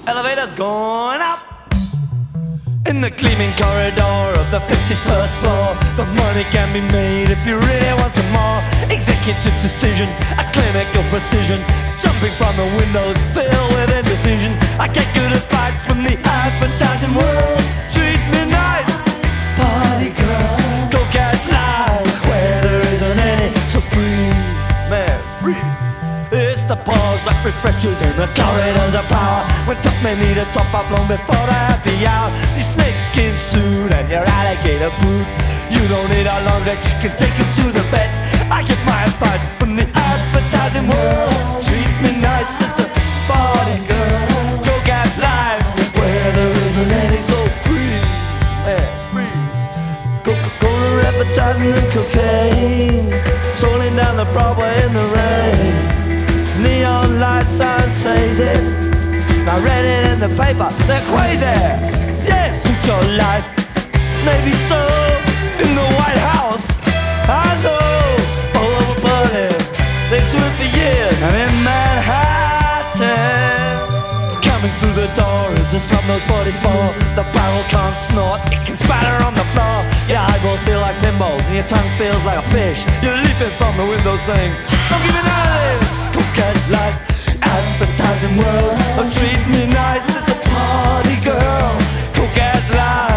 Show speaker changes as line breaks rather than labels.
elevator going up. In the gleaming corridor of the 51st floor, the money can be made if you really want some more. Executive decision, a clinical precision, jumping from the windows filled with indecision. I get good advice from the advertising world. Treat me nice, party girl, go get live where there isn't any. So freeze, man, freeze. It's the pause that refreshes in the corridors of power, when top men need a top up long before the happy hour. Your snakeskin suit and your alligator boot, you don't need a long legs, you can take it to the bed. I get my advice from the advertising world. Treat me nice, sister, party girl, go get live where there isn't any. So freeze, man, freeze. Coca-Cola advertising and cocaine, strolling down the Broadway in the rain. Neon light sign says it, I read it in the paper, they're crazy. Yes, suit your life, maybe so, in the White House, I know, all over Berlin, they do it for years. And in Manhattan, coming through the door is a snub-nosed 44. The barrel can't snort, it can spatter on the floor. Your eyeballs feel like pinballs and your tongue feels like a fish. You're leaping from the window saying, don't give me none of this. Cook life, advertising world, oh treat me nice, it's the party girl, cook life.